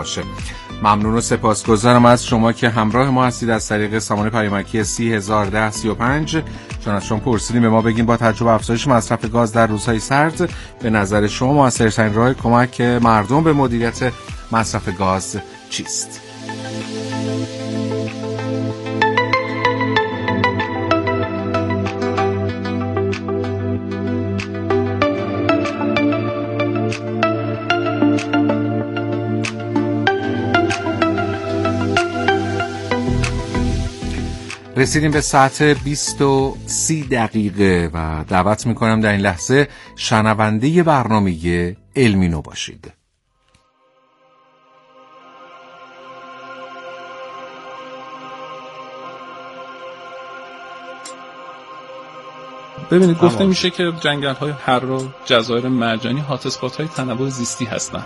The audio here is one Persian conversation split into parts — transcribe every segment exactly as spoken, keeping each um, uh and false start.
باشه. ممنون و سپاسگزارم از شما که همراه ما هستید از طریق سامانه پیامکی سی هزار و ده سی و پنج. چون از شما پرسیدیم به ما بگین با توجه به افزایش مصرف گاز در روزهای سرد به نظر شما موثرترین راه کمک مردم به مدیریت مصرف گاز چیست؟ رسیدیم به ساعت بیست و سی دقیقه و دعوت میکنم در این لحظه شنونده برنامه علمینو باشید. ببینید گفته میشه که جنگل‌های حرا و جزایر مرجانی هات اسپات‌های تنوع زیستی هستند.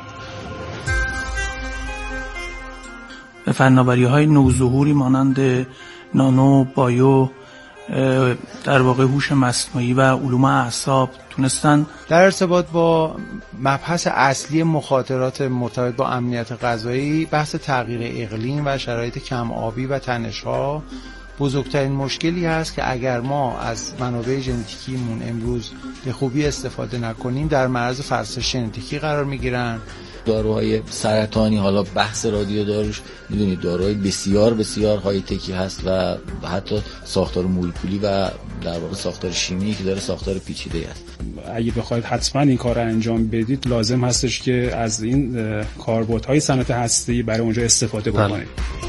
به فناوری‌های نوظهوری مانند نانو، بایو، در واقع هوش مصنوعی و علوم اعصاب تونستن در ارتباط با مبحث اصلی مخاطرات مرتبط با امنیت غذایی، بحث تغییر اقلیم و شرایط کم آبی و تنش‌ها بزرگترین مشکلی هست که اگر ما از منابع ژنتیکیمون امروز به خوبی استفاده نکنیم در معرض فرسایش ژنتیکی قرار میگیرن. داروهای سرطانی، حالا بحث رادیو داروش میدونید داروهای بسیار بسیار های تکی هست و حتی ساختار مولکولی و در واقع ساختار شیمیایی که داره ساختار پیچیده است. اگه بخواید حتما این کار رو انجام بدید لازم هستش که از این کاربردهای صنعت هسته‌ای برای اونجا استفاده بکنید.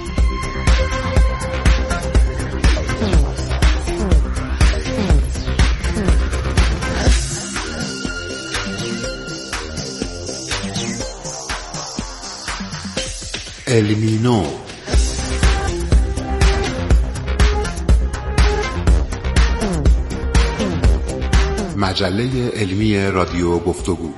علمینو مجله علمی رادیو گفتگو.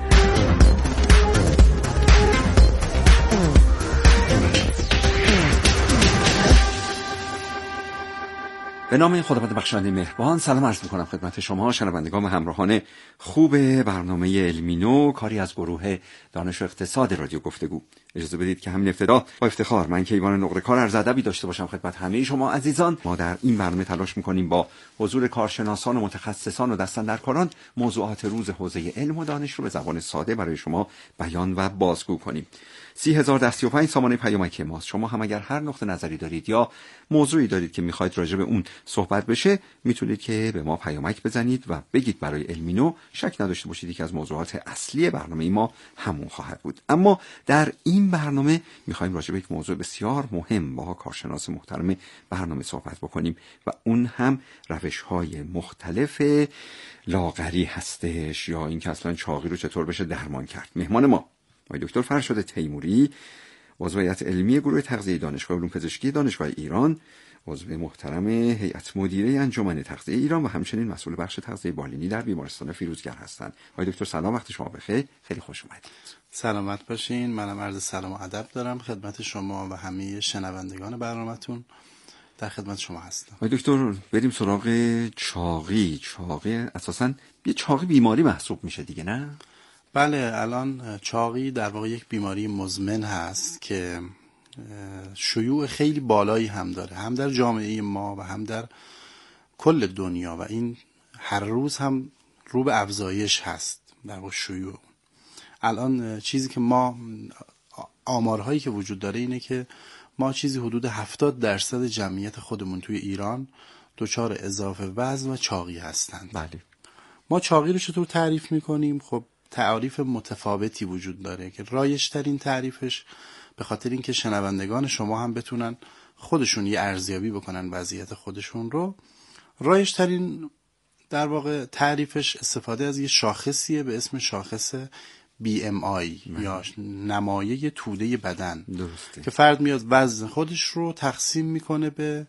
به نام خداوند بخشنده مهربان سلام عرض می‌کنم خدمت شما شنوندگان و همراهان خوب برنامه علمینو، کاری از گروه دانش و اقتصاد رادیو گفتگو. اجازه بدید که همین ابتدا با افتخار من کیوان نقره‌کار عرض ادبی داشته باشم خدمت همه شما عزیزان. ما در این برنامه تلاش می‌کنیم با حضور کارشناسان و متخصصان و دستاندرکاران موضوعات روز حوزه علم و دانش رو به زبان ساده برای شما بیان و بازگو کنیم. سی هزار و ده سی و پنج سامانه پیامکی ماست. شما هم اگر هر نقطه نظری دارید یا موضوعی دارید که میخواید راجع به اون صحبت بشه میتونید که به ما پیامک بزنید و بگید. برای علمینو شک نداشته باشید که از موضوعات اصلی برنامه ما همون خواهد بود. اما در این برنامه میخوایم راجع به یک موضوع بسیار مهم با کارشناس محترم برنامه صحبت بکنیم و اون هم روش‌های مختلف لاغری هستش یا اینکه اصلا چاقی رو چطور بشه درمان کرد. مهمان ما آقای دکتر فرشاد تیموری، عضو هیئت علمی گروه تغذیه دانشگاه علوم پزشکی دانشگاه ایران، عضو محترم هیئت مدیره انجمن تغذیه ایران و همچنین مسئول بخش تغذیه بالینی در بیمارستان فیروزگر هستند. آقای دکتر سلام، وقت شما بخیر، خیلی خوش اومدید. سلامت باشین. منم عرض سلام و ادب دارم خدمت شما و همه شنوندگان برنامه‌تون. در خدمت شما هستم. آقای دکتر بریم سراغ چاقی. چاقی اساساً یه چاقی بیماری محسوب میشه دیگه، نه؟ بله، الان چاقی در واقع یک بیماری مزمن هست که شیوع خیلی بالایی هم داره، هم در جامعه ما و هم در کل دنیا و این هر روز هم رو به افزایش هست در واقع شیوع. الان چیزی که ما آمارهایی که وجود داره اینه که ما چیزی حدود هفتاد درصد جمعیت خودمون توی ایران دچار اضافه وزن و چاقی هستند. بله. ما چاقی رو چطور تعریف میکنیم؟ خب تعریف متفاوتی وجود داره که رایج‌ترین تعریفش به خاطر اینکه شنوندگان شما هم بتونن خودشون یه ارزیابی بکنن وضعیت خودشون رو، رایج‌ترین در واقع تعریفش استفاده از یه شاخصیه به اسم شاخص بی ام آی یا نمایه توده بدن. درسته. که فرد میاد وزن خودش رو تقسیم میکنه به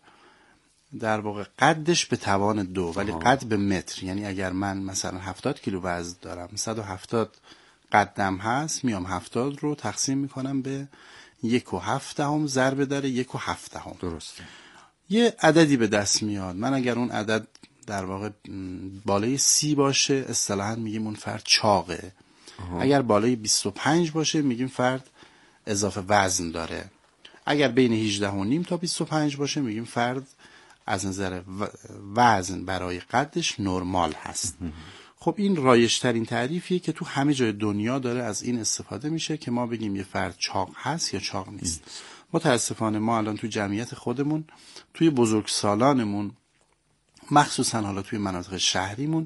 در واقع قدش به توان دو، ولی آه. قد به متر. یعنی اگر من مثلا هفتاد کیلو وزن دارم، صد و هفتاد قدم هست، میام هفتاد رو تقسیم میکنم به یک و هفت دهم ضرب در یک و هفت دهم. درسته. یه عددی به دست میاد. من اگر اون عدد در واقع بالای سی باشه اصطلاحاً میگیم اون فرد چاقه. آه. اگر بالای بیست و پنج باشه میگیم فرد اضافه وزن داره. اگر بین هجده و نیم تا بیست و پنج باشه میگیم فرد از نظر وزن برای قدش نرمال هست. خب این رایج‌ترین تعریفیه که تو همه جای دنیا داره از این استفاده میشه که ما بگیم یه فرد چاق هست یا چاق نیست. متاسفانه ما الان تو جمعیت خودمون، توی بزرگسالانمون، مخصوصا حالا توی مناطق شهریمون،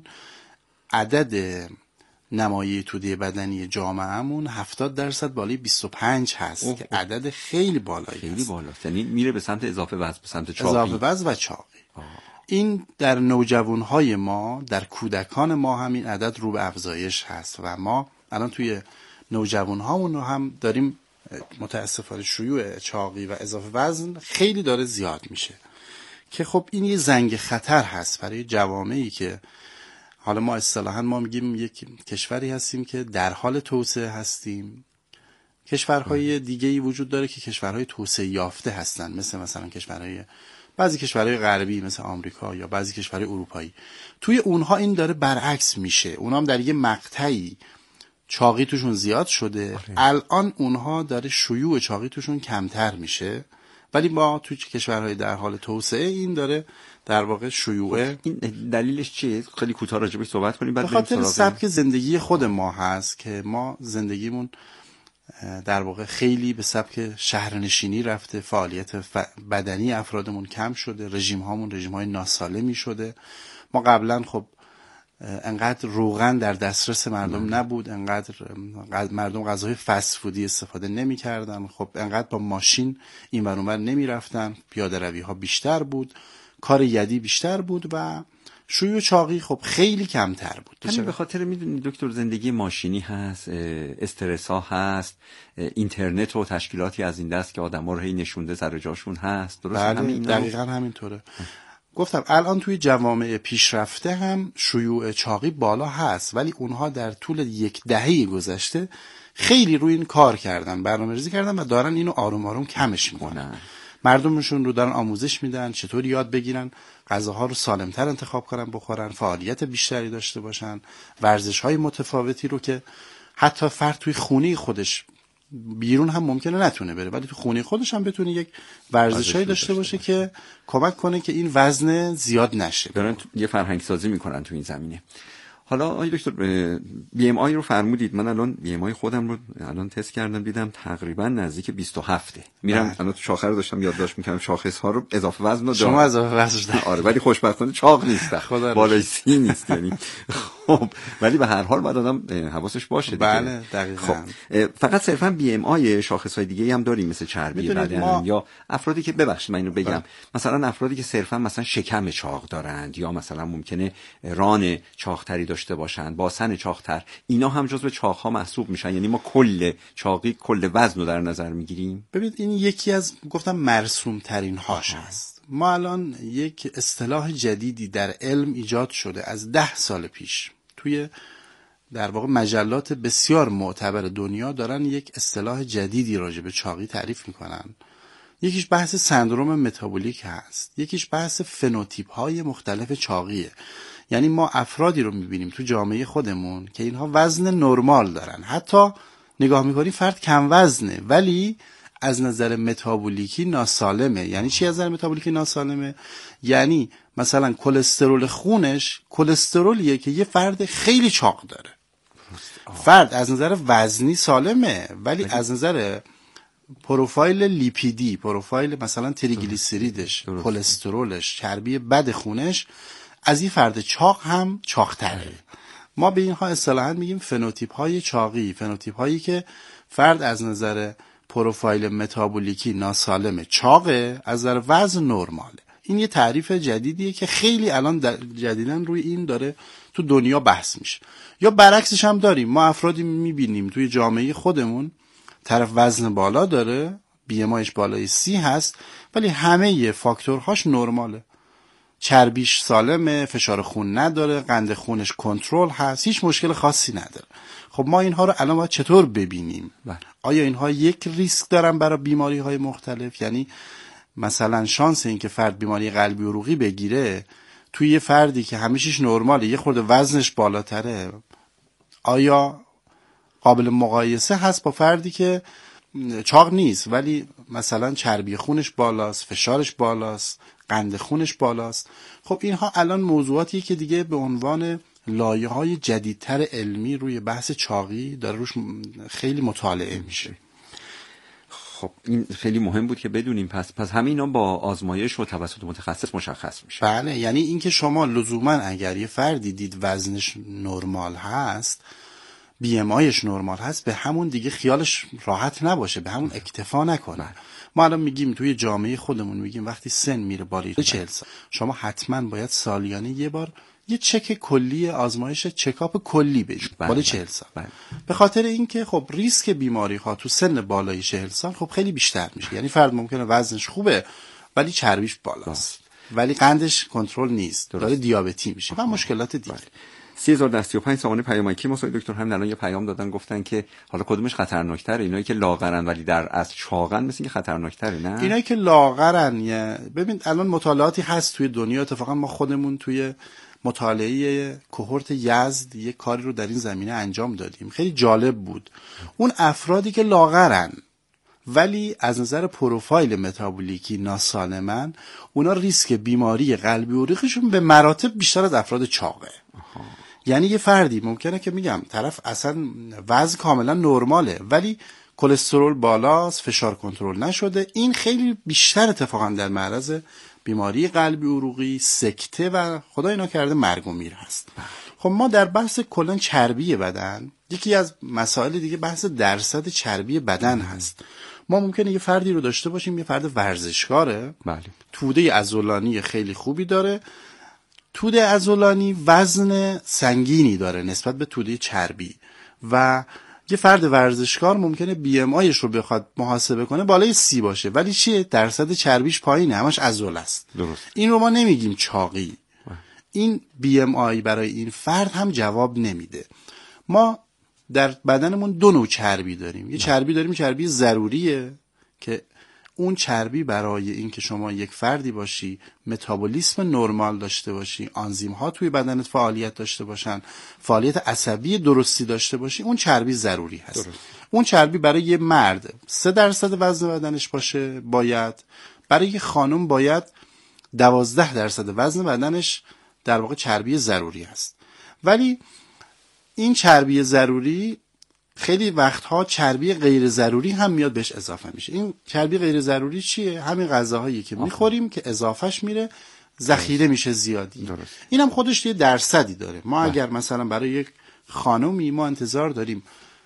عدد نمایه توده بدنی جامعهمون هفتاد درصد بالای بیست و پنج هست. اوه. که عدد خیلی بالایی خیلی هست. بالاست. یعنی میره به سمت اضافه وزن، به سمت چاقی. اضافه وزن و چاقی. آه. این در نوجوانهای ما، در کودکان ما هم این عدد رو به افزایش هست و ما الان توی نوجوانهامون رو هم داریم متاسفانه شیوع چاقی و اضافه وزن خیلی داره زیاد میشه که خب این یه زنگ خطر هست برای جوامعی که حالا ما اصطلاحاً ما میگیم یک کشوری هستیم که در حال توسعه هستیم. کشورهای دیگه‌ای وجود داره که کشورهای توسعه یافته هستن، مثل مثلا کشورهای بعضی کشورهای غربی مثل آمریکا یا بعضی کشورهای اروپایی. توی اونها این داره برعکس میشه. اونها هم در یه مقطعی چاقی توشون زیاد شده. آره. الان اونها داره شیوع چاقی توشون کمتر میشه، ولی ما توی کشورهای در حال توسعه این داره در واقع شیوعه. این دلیلش چیه؟ خیلی کوتاه راجع بهش صحبت کنیم. بعد به خاطر سبک زندگی خود ما هست که ما زندگیمون در واقع خیلی به سبک شهرنشینی رفته، فعالیت بدنی افرادمون کم شده، رژیم هامون رژیم های ناسالمی شده. ما قبلا خب انقدر روغن در دسترس مردم نبود، انقدر مردم غذاهای فست فودی استفاده نمی کردن، خب انقدر با ماشین این ور اون ور نمی رفتن، پیاده روی ها بیشتر بود، کار یدی بیشتر بود و شیوع چاقی خب خیلی کمتر بود. همین به خاطر میدونی دکتر زندگی ماشینی هست، استرس ها هست، اینترنت و تشکیلاتی از این دست که آدم ها رو هی نشونده سر جاشون هست. درست؟ بله همین دقیقاً همینطوره. گفتم الان توی جوامع پیشرفته هم شیوع چاقی بالا هست، ولی اونها در طول یک دهه گذشته خیلی روی این کار کردن، برنامه‌ریزی کردن و دارن اینو آروم آروم کمش میکنن. مردمشون رو دارن آموزش میدن چطور یاد بگیرن غذاها رو سالمتر انتخاب کنن بخورن، فعالیت بیشتری داشته باشن، ورزش‌های متفاوتی رو که حتی فرد توی خونه خودش، بیرون هم ممکنه نتونه بره ولی تو خونه خودش هم بتونه یک ورزشایی داشته باشه که کمک کنه که این وزن زیاد نشه. دارن یه فرهنگ سازی میکنن تو این زمینه. حالا آقای دکتر بی ام آی رو فرمودید. من الان بی ام آی خودم رو الان تست کردم، دیدم تقریبا نزدیک بیست و هفت. میرم الان تو شاخه رو داشتم یادداشت میکردم، شاخص ها رو اضافه وزن رو شما اضافه وزن دارید. آره ولی خوشبختانه چاق نیست، بالای سی نیست یعنی. خب ولی به هر حال باید آدم حواسش باشه دیگه. بله دقیقاً. خب فقط صرفا بی ام آی شاخص های دیگه هم داریم مثل چربی بدن ما... یا افرادی که ببخشید من اینو بگم بله. مثلا افرادی که صرفا مثلا شکم چاق دارند یا مثلا ممکنه ران چاقتری داشته باشن، باسن چاقتر، اینا هم جزو چاق‌ها محسوب میشن. یعنی ما کل چاقی کل وزن رو در نظر میگیریم. ببینید این یکی از گفتم مرسوم ترین هاش هست. ما الان یک اصطلاح جدیدی در علم ایجاد شده از ده سال پیش، توی در واقع مجلات بسیار معتبر دنیا دارن یک اصطلاح جدیدی راجع به چاقی تعریف میکنن. یکیش بحث سندروم متابولیک هست، یکیش بحث فنوتیپ های مختلف چاقیه. یعنی ما افرادی رو میبینیم تو جامعه خودمون که اینها وزن نرمال دارن، حتی نگاه میکنی فرد کم وزنه ولی از نظر متابولیکی ناسالمه. یعنی چی از نظر متابولیکی ناسالمه؟ یعنی مثلا کلسترول خونش کلسترولیه که یه فرد خیلی چاق داره. فرد از نظر وزنی سالمه ولی از نظر پروفایل لیپیدی، پروفایل مثلا تریگلیسیریدش، کلسترولش، چربی بد خونش از این فرد چاق هم چاق‌تره. ما به اینها اصطلاحاً میگیم فنوتیپ های چاقی، فنوتیپ هایی که فرد از نظر پروفایل متابولیکی ناسالم چاقه، از نظر وزن نرماله. این یه تعریف جدیدیه که خیلی الان جدیداً روی این داره تو دنیا بحث میشه. یا برعکسش هم داریم، ما افرادی میبینیم توی جامعه خودمون طرف وزن بالا داره، بی ام آیش بالای سی هست ولی همه فاکتورهاش نرماله، چربیش سالمه، فشار خون نداره، قند خونش کنترل هست، هیچ مشکل خاصی نداره. خب ما اینها رو الان باید چطور ببینیم؟ بله. آیا اینها یک ریسک دارن برای بیماری های مختلف؟ یعنی مثلا شانس این که فرد بیماری قلبی عروقی بگیره توی یه فردی که همیشش نرماله یه خورده وزنش بالاتره، آیا قابل مقایسه هست با فردی که چاق نیست ولی مثلا چربی خونش بالاست، فشارش بالاست، قند خونش بالاست. خب اینها الان موضوعاتیه که دیگه به عنوان لایه‌های جدیدتر علمی روی بحث چاقی داره روش خیلی مطالعه میشه. خب این خیلی مهم بود که بدونیم. پس پس همه اینا با آزمایش و توسط متخصص مشخص میشه. بله، یعنی اینکه شما لزوما اگر یه فردی دید وزنش نرمال هست، بی ام آیش نرمال هست، به همون دیگه خیالش راحت نباشه، به همون اکتفا نکنه. ما الان میگیم توی جامعه خودمون میگیم وقتی سن میره بالای چهل سال شما حتما باید سالیانه یه بار یه چک کلی آزمایش چکاپ کلی بدید بالای چهل سال. بله. به خاطر اینکه خب ریسک بیماری ها تو سن بالای چهل سال خب خیلی بیشتر میشه. یعنی فرد ممکنه وزنش خوبه ولی چربیش بالاست، ولی قندش کنترل نیست، درست. داره دیابتی میشه و مشکلات دیگه. سی هزار و سی و پنج سامانه پیامکی ما دکتر همین الان یه پیام دادن گفتن که حالا کدومش خطرناکتره؟ اینایی که لاغرن ولی در اصل چاقن مثل اینکه خطرناکتره؟ نه، اینایی که لاغرن یه ببین الان مطالعاتی هست توی دنیا، اتفاقا ما خودمون توی مطالعه کوهورت یزد یک کاری رو در این زمینه انجام دادیم، خیلی جالب بود. اون افرادی که لاغرن ولی از نظر پروفایل متابولیکی ناسالمن، اونا ریسک بیماری قلبی عروقیشون به مراتب بیشتر از افراد چاقه. آها. یعنی یه فردی ممکنه که میگم طرف اصلا وزن کاملا نرماله ولی کلسترول بالاست، فشار کنترل نشده، این خیلی بیشتر اتفاقا در معرض بیماری قلبی عروقی، سکته و خدا اینا کرده مرگ و میر هست. خب ما در بحث کلا چربی بدن، یکی از مسائل دیگه بحث درصد چربی بدن هست. ما ممکنه یه فردی رو داشته باشیم، یه فرد ورزشکاره، بله، توده عضلانی خیلی خوبی داره، توده عضلانی وزن سنگینی داره نسبت به توده چربی، و یه فرد ورزشکار ممکنه بی ام آیش رو بخواد محاسبه کنه بالای سی باشه ولی چیه؟ درصد چربیش پایینه، همش عضله است. درست. این رو ما نمیگیم چاقی. این بی ام آی برای این فرد هم جواب نمیده. ما در بدنمون دو نوع چربی داریم. یه چربی داریم چربی ضروریه که اون چربی برای این که شما یک فردی باشی، متابولیسم نرمال داشته باشی، آنزیم ها توی بدنت فعالیت داشته باشن، فعالیت عصبی درستی داشته باشی، اون چربی ضروری هست. درست. اون چربی برای یه مرد سه درصد وزن بدنش باشه باید، برای یه خانم باید دوازده درصد وزن بدنش در واقع چربی ضروری هست. ولی این چربی ضروری خیلی وقتها چربی غیر ضروری هم میاد بهش اضافه میشه. این چربی غیر ضروری چیه؟ همین غذاهایی که میخوریم که اضافهش میره ذخیره میشه زیادی. درست. این هم خودش یه درصدی داره. ما ده. اگر مثلا برای یک خانومی ما انتظار داریم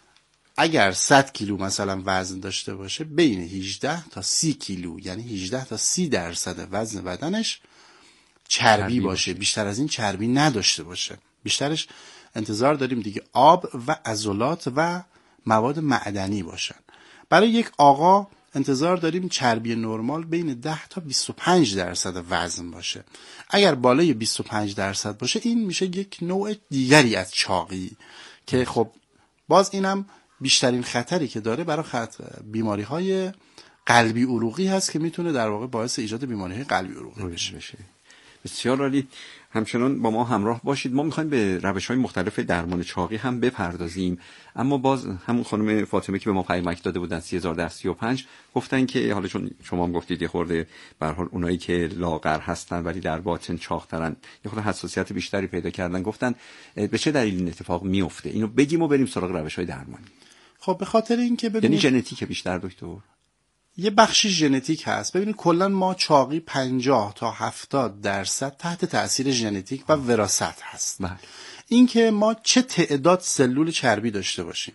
اگر صد کیلو مثلا وزن داشته باشه، بین هجده تا سی کیلو، یعنی هجده تا سی درصد وزن بدنش چربی, چربی باشه. باشه بیشتر از این چربی نداشته باشه. بیشترش انتظار داریم دیگه آب و عضلات و مواد معدنی باشن. برای یک آقا انتظار داریم چربی نرمال بین ده تا بیست و پنج درصد وزن باشه. اگر بالای بیست و پنج درصد باشه این میشه یک نوع دیگری از چاقی که خب باز اینم بیشترین خطری که داره برای خطر بیماری های قلبی عروقی هست که میتونه در واقع باعث ایجاد بیماری های قلبی عروقی بشه. بشه. بسیار عالی. همچنان با ما همراه باشید. ما میخوایم به روش‌های مختلف درمان چاقی هم بپردازیم، اما باز همون خانم فاطمه که به ما پیامک داده بودن سی هزار و ده و سی و پنج گفتن که حالا چون شما هم گفتید یه خورده به هر حال اونایی که لاغر هستن ولی در باطن چاق‌ترن یه خورده حساسیت بیشتری پیدا کردن، گفتن به چه دلیل این اتفاق میفته؟ اینو بگیم و بریم سراغ روش‌های درمانی. خب به خاطر اینکه ببینید یعنی ژنتیک بیشتر دکتر، یه بخشی ژنتیک هست. ببینید کلا ما چاقی پنجاه تا هفتاد درصد تحت تأثیر ژنتیک و وراثت هست. بله. اینکه ما چه تعداد سلول چربی داشته باشیم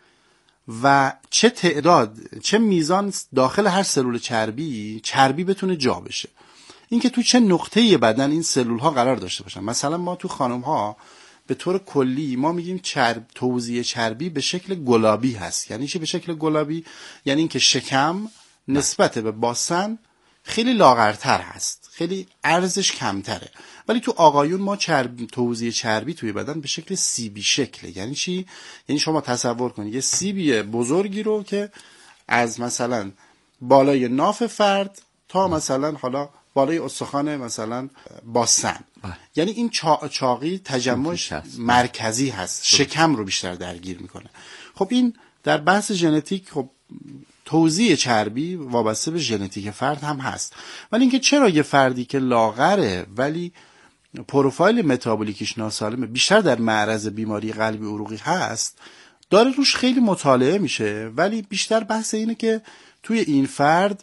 و چه تعداد چه میزان داخل هر سلول چربی چربی بتونه جا بشه، اینکه تو چه نقطه‌ای بدن این سلول ها قرار داشته باشن. مثلا ما تو خانم ها به طور کلی ما میگیم چرب توزیع چربی به شکل گلابی هست. یعنی چی به شکل گلابی؟ یعنی اینکه شکم نسبت به باسن خیلی لاغرتر هست، خیلی عرضش کمتره. ولی تو آقایون ما چرب توزیع چربی توی بدن به شکل سیبی شکله. یعنی چی؟ یعنی شما تصور کنید یه سیبی بزرگی رو که از مثلا بالای ناف فرد تا مثلا حالا بالای استخوان مثلا باسن، یعنی این چا... چاقی تجمعش مرکزی هست، شکم رو بیشتر درگیر میکنه. خب این در بحث ژنتیک خب توزیع چربی وابسته به ژنتیک فرد هم هست. ولی اینکه چرا یه فردی که لاغره ولی پروفایل متابولیکیش ناسالمه بیشتر در معرض بیماری قلبی عروقی هست، داره روش خیلی مطالعه میشه، ولی بیشتر بحث اینه که توی این فرد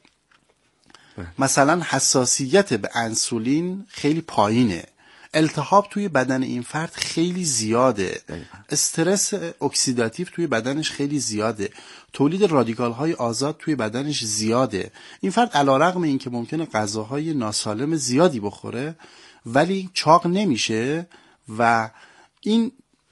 مثلا حساسیت به انسولین خیلی پایینه، التهاب توی بدن این فرد خیلی زیاده، استرس اکسیداتیو توی بدنش خیلی زیاده، تولید رادیکال های آزاد توی بدنش زیاده. این فرد علیرغم این که ممکنه غذاهای ناسالم زیادی بخوره ولی چاق نمیشه و این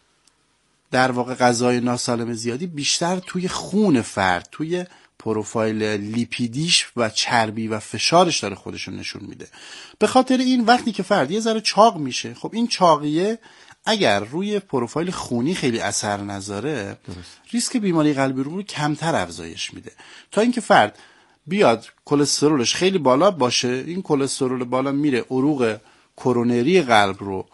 در واقع غذای ناسالم زیادی بیشتر توی خون فرد، توی پروفایل لیپیدیش و چربی و فشارش داره خودشون نشون میده. به خاطر این وقتی که فرد یه ذره چاق میشه، خب این چاقیه اگر روی پروفایل خونی خیلی اثر نذاره ریسک بیماری قلبی رو کمتر افزایش میده، تا اینکه فرد بیاد کلسترولش خیلی بالا باشه، این کلسترول بالا میره عروق کرونری قلب رو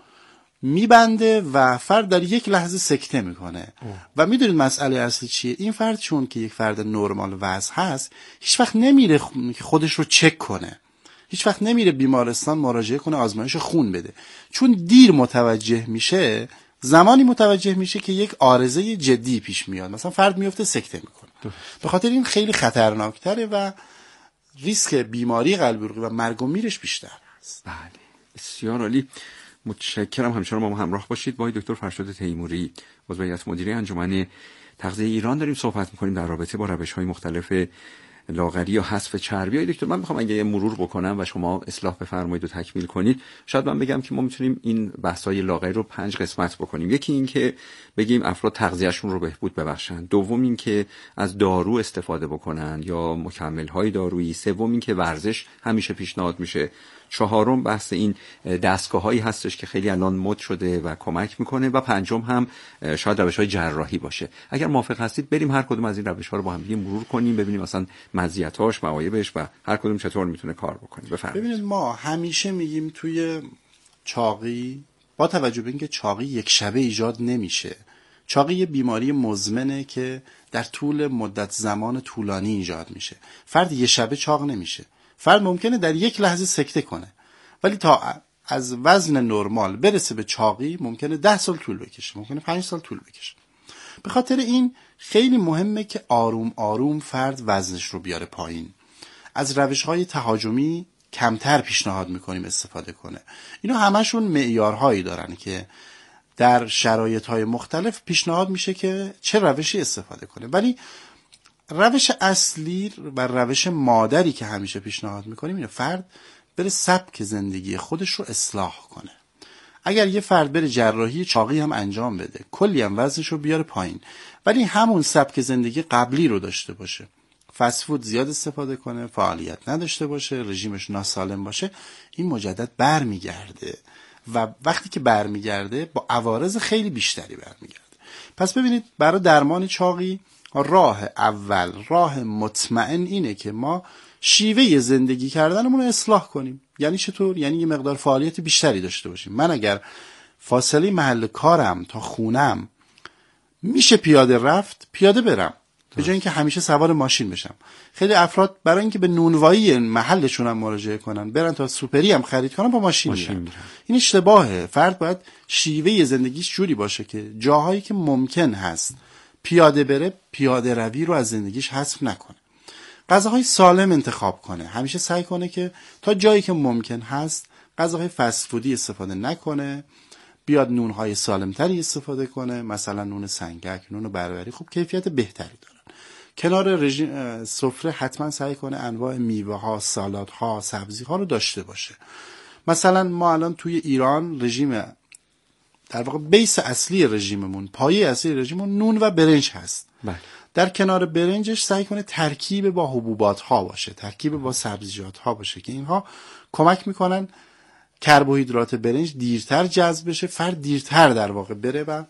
میبنده و فرد در یک لحظه سکته میکنه. و میدونید مسئله اصلی چیه؟ این فرد چون که یک فرد نرمال وزن هست هیچ وقت نمیره خودش رو چک کنه، هیچ وقت نمیره بیمارستان مراجعه کنه آزمایش خون بده، چون دیر متوجه میشه، زمانی متوجه میشه که یک عارضه جدی پیش میاد، مثلا فرد میفته سکته میکنه. به خاطر این خیلی خطرناکتره و ریسک بیماری قلبی عروقی و مرگ و میرش بیشتر است. بله، بسیار عالی. متشکرم. همچنان با ما همراه باشید. با دکتر فرشاد تیموری، عضو هیئت مدیره انجمن تغذیه ایران، داریم صحبت می‌کنیم در رابطه با روش‌های مختلف لاغری یا حذف چربی. های دکتر، من می‌خوام اگه یه مرور بکنم و شما اصلاح بفرمایید و تکمیل کنید. شاید من بگم که ما می‌تونیم این بحث‌های لاغری رو پنج قسمت بکنیم. یکی این که بگیم افراد تغذیه‌شون رو بهبود ببخشن، دوم این که از دارو استفاده بکنن یا مکمل‌های دارویی، سوم این که ورزش همیشه پیشنهاد میشه، چهارم بحث این دستگاه‌هایی هستش که خیلی الان مد شده و کمک میکنه، و پنجم هم شاید روش‌های جراحی باشه. اگر موافق هستید بریم هر کدوم از این روش‌ها رو با هم دیگه مرور کنیم، ببینیم مثلا مزیت‌هاش، معایبش و هر کدوم چطور میتونه کار بکنه. بفرمایید. ببینید، ما همیشه میگیم توی چاقی، با توجه به اینکه چاقی یک شبه ایجاد نمیشه، چاقی یه بیماری مزمنه که در طول مدت زمان طولانی ایجاد میشه. فرد یه شبه چاق نمیشه، فرد ممکنه در یک لحظه سکته کنه، ولی تا از وزن نرمال برسه به چاقی ممکنه ده سال طول بکشه، ممکنه پنج سال طول بکشه. به خاطر این خیلی مهمه که آروم آروم فرد وزنش رو بیاره پایین. از روش‌های تهاجمی کمتر پیشنهاد میکنیم استفاده کنه. اینا همشون معیارهایی دارن که در شرایط‌های مختلف پیشنهاد میشه که چه روشی استفاده کنه، ولی روش اصلی و روش مادری که همیشه پیشنهاد میکنیم اینه فرد بره سبک زندگی خودش رو اصلاح کنه. اگر یه فرد بره جراحی چاقی هم انجام بده، کلی هم وزنش رو بیاره پایین، ولی همون سبک زندگی قبلی رو داشته باشه، فست فود زیاد استفاده کنه، فعالیت نداشته باشه، رژیمش ناسالم باشه، این مجدد برمیگرده و وقتی که برمیگرده با عوارض خیلی بیشتری برمیگرده. پس ببینید، برای درمان چاقی راه اول، راه مطمئن اینه که ما شیوه زندگی کردنمون رو اصلاح کنیم. یعنی چطور؟ یعنی یه مقدار فعالیت بیشتری داشته باشیم. من اگر فاصله محل کارم تا خونم میشه پیاده رفت، پیاده برم، به جای اینکه همیشه سوار ماشین بشم. خیلی افراد برای اینکه به نونوایی محلشون هم مراجعه کنن، برن تا سوپری هم خرید کنن، با ماشین, ماشین میرن. این اشتباهه. فرد باید شیوه زندگیش جوری باشه که جاهایی که ممکن هست پیاده بره، پیاده روی رو از زندگیش حذف نکنه. غذاهای سالم انتخاب کنه. همیشه سعی کنه که تا جایی که ممکن هست غذاهای فست فودی استفاده نکنه، بیاد نونهای سالمتری استفاده کنه، مثلا نون سنگک، نون بربری، خوب کیفیت بهتری دارن. کنار رژیم سفره حتما سعی کنه انواع میوه ها، سالاد ها، سبزی ها رو داشته باشه. مثلا ما الان توی ایران رژیم، در واقع بیس اصلی رژیممون، پایه اصلی رژیممون نون و برنج هست. بله. در کنار برنجش سعی کنه ترکیب با حبوبات ها باشه، ترکیب با سبزیجات ها باشه که اینها کمک میکنن کربوهیدرات برنج دیرتر جذب بشه، فرد دیرتر در واقع بره و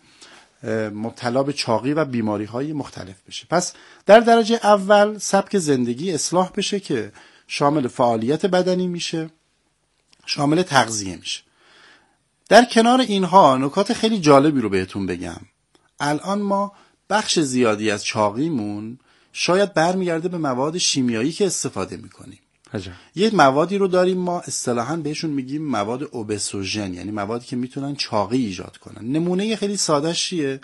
مبتلا به چاقی و بیماری های مختلف بشه. پس در درجه اول سبک زندگی اصلاح بشه که شامل فعالیت بدنی میشه، شامل تغذیه میشه. در کنار اینها نکات خیلی جالبی رو بهتون بگم. الان ما بخش زیادی از چاقیمون شاید برمیگرده به مواد شیمیایی که استفاده میکنیم. عجب. یه موادی رو داریم ما اصطلاحاً بهشون میگیم مواد اوبسوژن، یعنی موادی که میتونن چاقی ایجاد کنن. نمونه خیلی ساده‌اش چیه؟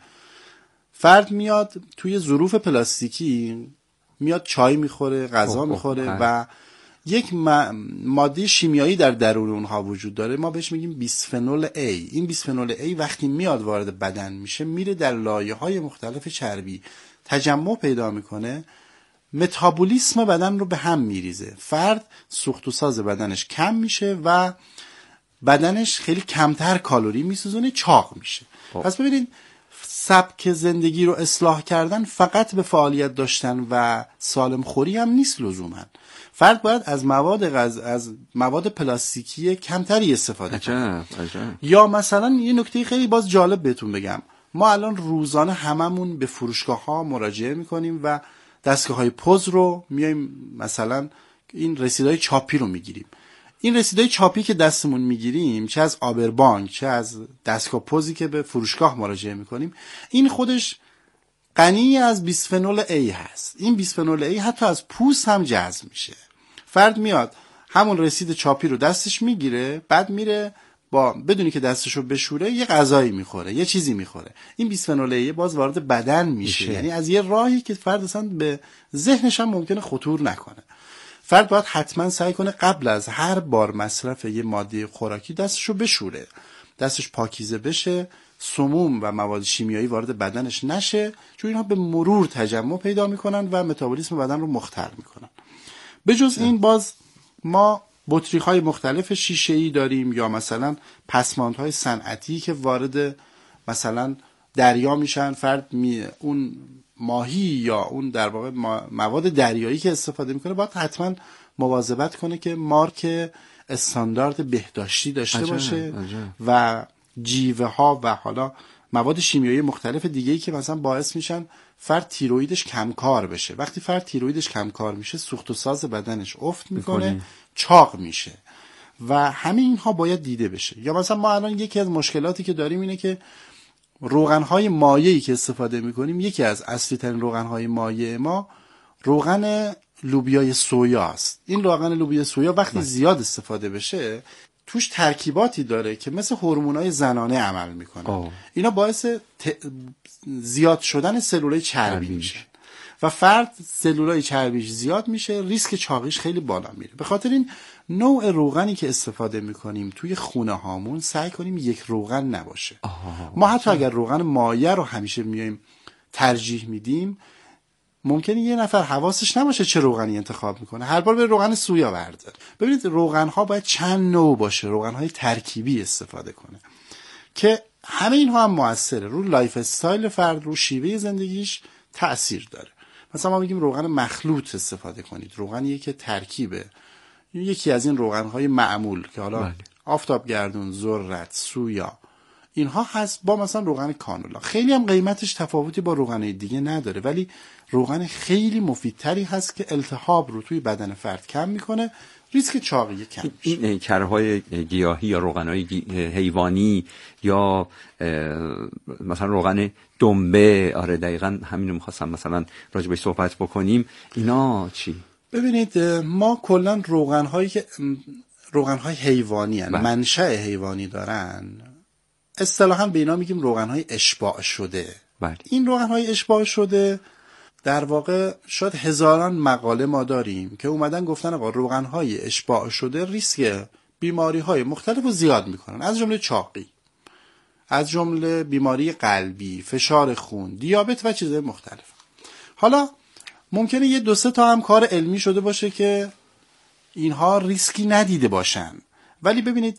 فرد میاد توی ظروف پلاستیکی میاد چای میخوره، غذا میخوره و یک ماده شیمیایی در درون اونها وجود داره، ما بهش میگیم بیسفنول A. این بیسفنول A وقتی میاد وارد بدن میشه، میره در لایه‌های مختلف چربی تجمع پیدا میکنه، متابولیسم بدن رو به هم میریزه، فرد سوخت و ساز بدنش کم میشه و بدنش خیلی کمتر کالری میسوزونه، چاق میشه. پس ببینید سبک زندگی رو اصلاح کردن فقط به فعالیت داشتن و سالم خوری هم نیست لزوما. فرد باید از مواد غذا از مواد پلاستیکی کمتری استفاده کنه. یا مثلا یه نکته خیلی باز جالب بهتون بگم، ما الان روزانه هممون به فروشگاه ها مراجعه میکنیم و دستگاه های پوز رو میایم، مثلا این رسیدهای چاپی رو میگیریم. این رسیدهای چاپی که دستمون میگیریم، چه از آبربانک چه از دستگاه پوزی که به فروشگاه مراجعه میکنیم، این خودش غنی از بیسفنول A هست. این بیسفنول A حتی از پوست هم جذب میشه. فرد میاد همون رسید چاپی رو دستش میگیره، بعد میره با بدونی که دستشو بشوره یه غذایی میخوره، یه چیزی میخوره، این بیسفنول A باز وارد بدن میشه, میشه. یعنی از یه راهی که فرد اصلا به ذهنش هم ممکنه خطور نکنه. فرد باید حتما سعی کنه قبل از هر بار مصرف یه ماده خوراکی دستشو بشوره، دستش پاکیزه بشه، سموم و مواد شیمیایی وارد بدنش نشه، چون اینها به مرور تجمع پیدا میکنن و متابولیسم بدن رو مختل میکنن. به جز این باز ما بطری‌های مختلف شیشه‌ای داریم یا مثلا پسماندهای صنعتی که وارد مثلا دریا میشن، فرد می اون ماهی یا اون در واقع مواد دریایی که استفاده میکنه باید حتما مواظبت کنه که مارک استاندارد بهداشتی داشته عجب، باشه عجب. و جیوه ها و حالا مواد شیمیایی مختلف دیگه‌ای که مثلا باعث میشن فرد تیرویدش کمکار بشه. وقتی فرد تیرویدش کمکار میشه، سوخت و ساز بدنش افت میکنه، میکنه. چاق میشه و همه اینها باید دیده بشه. یا مثلا ما الان یکی از مشکلاتی که داریم اینه که روغن‌های مایعی که استفاده میکنیم، یکی از اصلی ترین روغن‌های مایع ما روغن لوبیای سویا است. این روغن لوبیای سویا وقتی زیاد استفاده بشه توش ترکیباتی داره که مثل هورمونای زنانه عمل میکنه. آه. اینا باعث ت... زیاد شدن سلولای چربی میشه و فرد سلولای چربیش زیاد میشه، ریسک چاقیش خیلی بالا میره. به خاطر این نوع روغنی که استفاده میکنیم توی خونه هامون سعی کنیم یک روغن نباشه. آه. ما حتی اگر روغن مایع رو همیشه میایم ترجیح میدیم، ممکنه یه نفر حواسش نباشه چه روغنی انتخاب میکنه، هر بار به روغن سویا برداره. ببینید روغن‌ها باید چند نوع باشه، روغن‌های ترکیبی استفاده کنه که همه اینها هم موثره رو لایف استایل فرد، رو شیوه زندگیش تأثیر داره. مثلا ما میگیم روغن مخلوط استفاده کنید، روغنیه که ترکیبه، یکی از این روغن‌های معمول که حالا آفتابگردون، ذرت، سویا اینها هست، با مثلا روغن کانولا. خیلی هم قیمتش تفاوتی با روغن‌های دیگه نداره، ولی روغن خیلی مفیدتری هست که التهاب رو توی بدن فرد کم میکنه، ریسک چاقی کم میشه. این کرهای گیاهی یا روغن‌های حیوانی یا مثلا روغن دنبه، آره دقیقاً همین رو می‌خواستم مثلا راجع بهش صحبت بکنیم، اینا چی؟ ببینید ما کلاً روغن‌هایی که روغن‌های حیوانی هستند، منشأ حیوانی دارن، اصطلاحاً به اینا میگیم روغن‌های اشباع شده. بله. این روغن‌های اشباع شده در واقع شاید هزاران مقاله ما داریم که اومدن گفتن آقا روغن‌های اشباع شده ریسک بیماری‌های مختلف رو زیاد میکنن، از جمله چاقی، از جمله بیماری قلبی، فشار خون، دیابت و چیزهای مختلف. حالا ممکنه یه دو سه تا هم کار علمی شده باشه که اینها ریسکی ندیده باشن، ولی ببینید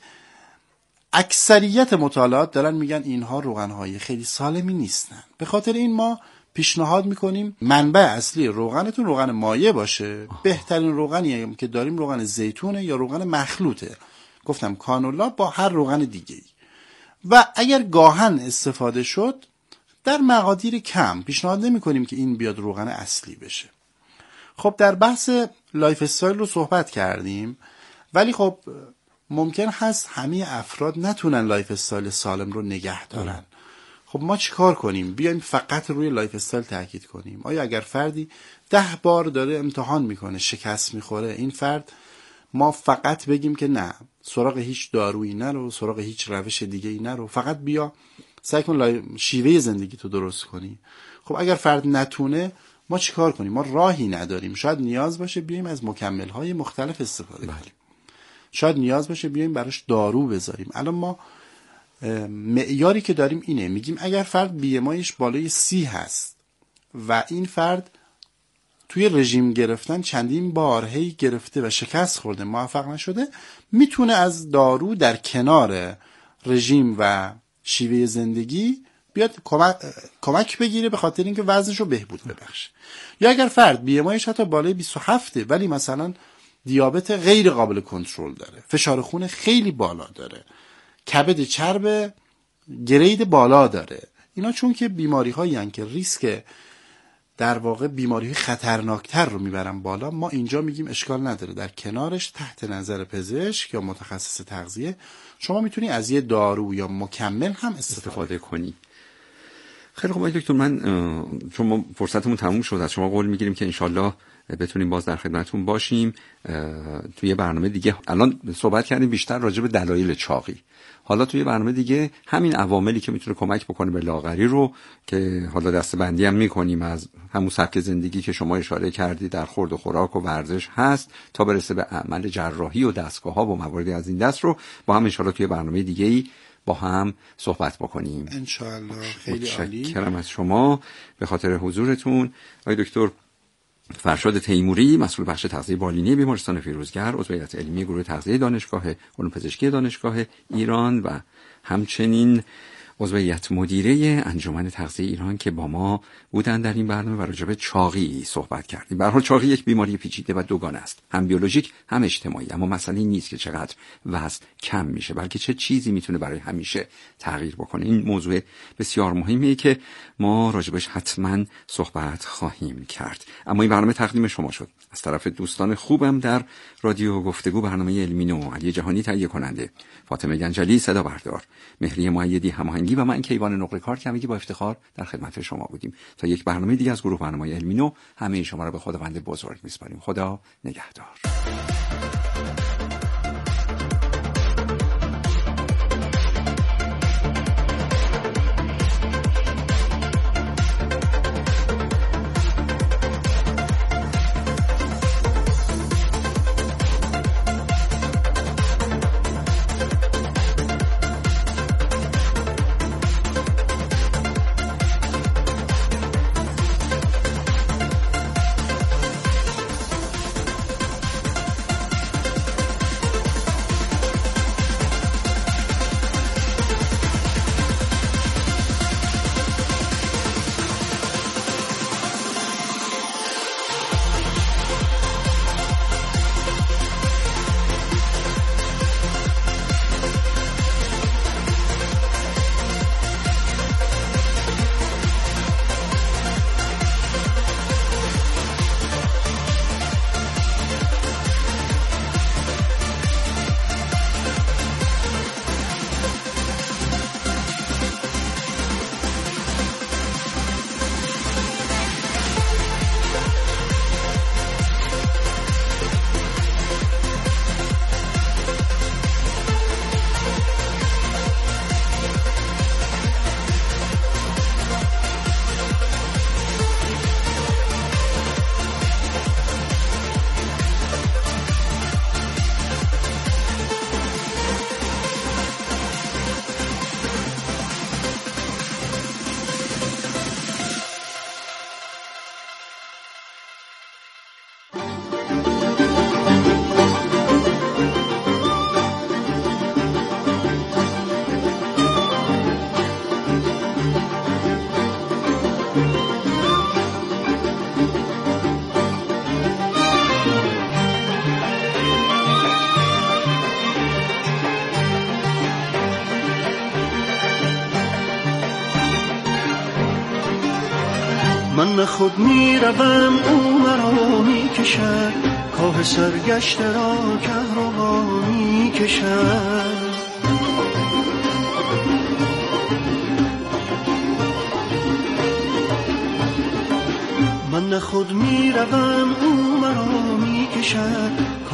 اکثریت مطالعات دارن میگن اینها روغن‌های خیلی سالمی نیستن. به خاطر این ما پیشنهاد میکنیم منبع اصلی روغنتون روغن مایع باشه. آه. بهترین روغنی که داریم روغن زیتونه یا روغن مخلوطه، گفتم کانولا با هر روغن دیگه‌ای، و اگر گاهن استفاده شد در مقادیر کم، پیشنهاد نمیکنیم که این بیاد روغن اصلی بشه. خب در بحث لایف استایل رو صحبت کردیم، ولی خب ممکن هست همه افراد نتونن لایف استایل سالم رو نگه دارن. خب ما چی کار کنیم؟ بیایم فقط روی لایف استایل تاکید کنیم. آیا اگر فردی ده بار داره امتحان میکنه شکست میخوره، این فرد ما فقط بگیم که نه سراغ هیچ دارویی نرو، سراغ هیچ روش دیگه ای نرو، فقط بیا سعی کن لای... شیوه زندگی تو درست کنی؟ خب اگر فرد نتونه ما چی کار کنیم؟ ما راهی نداریم. شاید نیاز باشه بیایم از مکمل‌های مختلف استفاده کنیم، شاید نیاز باشه بیایم براش دارو بذاریم. الان ما معیاری که داریم اینه، میگیم اگر فرد بی ام آیش بالای سی هست و این فرد توی رژیم گرفتن چندین بار هی گرفته و شکست خورده موفق نشده، میتونه از دارو در کنار رژیم و شیوه زندگی بیاد کمک, کمک بگیره به خاطر اینکه وزنش رو بهبود ببخشه. یا اگر فرد بی ام آیش حتی بالای بیست و هفت ولی مثلا دیابت غیر قابل کنترل داره، فشار خون خیلی بالا داره، کبد چرب گرید بالا داره، اینا چون که بیماری هایی هستند که ریسک در واقع بیماری خطرناکتر رو میبرن بالا، ما اینجا میگیم اشکال نداره در کنارش تحت نظر پزشک یا متخصص تغذیه شما میتونی از یه دارو یا مکمل هم استفاده, استفاده کنی. خیلی خوب دکتر، من چون ما فرصتمون تموم شد از شما قول میگیریم که انشالله بتونیم باز در خدمتتون باشیم توی برنامه دیگه. الان صحبت کردیم بیشتر راجع به دلایل چاقی، حالا توی برنامه دیگه همین عواملی که میتونه کمک بکنه به لاغری رو که حالا دسته‌بندی هم میکنیم از همون سبک زندگی که شما اشاره کردی در خورد و خوراک و ورزش هست تا برسه به عمل جراحی و دستگاه‌ها و مواردی از این دست رو با هم انشالله توی برنامه دیگه‌ای با هم صحبت بکنیم انشالله. خیلی عالی، متشکرم از شما به خاطر حضورتون. آقای دکتر فرشاد تیموری، مسئول بخش تغذیه بالینی بیمارستان فیروزگر، عضو هیئت علمی گروه تغذیه دانشگاه علوم پزشکی دانشگاه ایران و همچنین عضو هیئت مدیره انجمن تغذیه ایران که با ما بودن در این برنامه و راجع به چاقی صحبت کردیم. به هر حال چاقی یک بیماری پیچیده و دوگانه است، هم بیولوژیک هم اجتماعی، اما مسئله این نیست که چقدر وزن کم میشه بلکه چه چیزی میتونه برای همیشه تغییر بکنه. این موضوع بسیار مهمیه که ما راجبش حتما صحبت خواهیم کرد. اما این برنامه تقدیم شما شد از طرف دوستان خوبم در رادیو گفتگو، برنامه علمی نو، علی جهانی تهیه کننده، فاطمه گنجلی صدا بردار، مهری مؤیدی هماهنگی و من کیوان نقره کار که همگی با افتخار در خدمت شما بودیم. تا یک برنامه دیگه از گروه برنامه علمی نو، همه شما را به خداوند بزرگ میسپاریم. خدا نگهدار. من خود می روم او مرا می کشد، کاه سرگشت را کهربا می کشد. من نه خود میروم او مرا میکشد.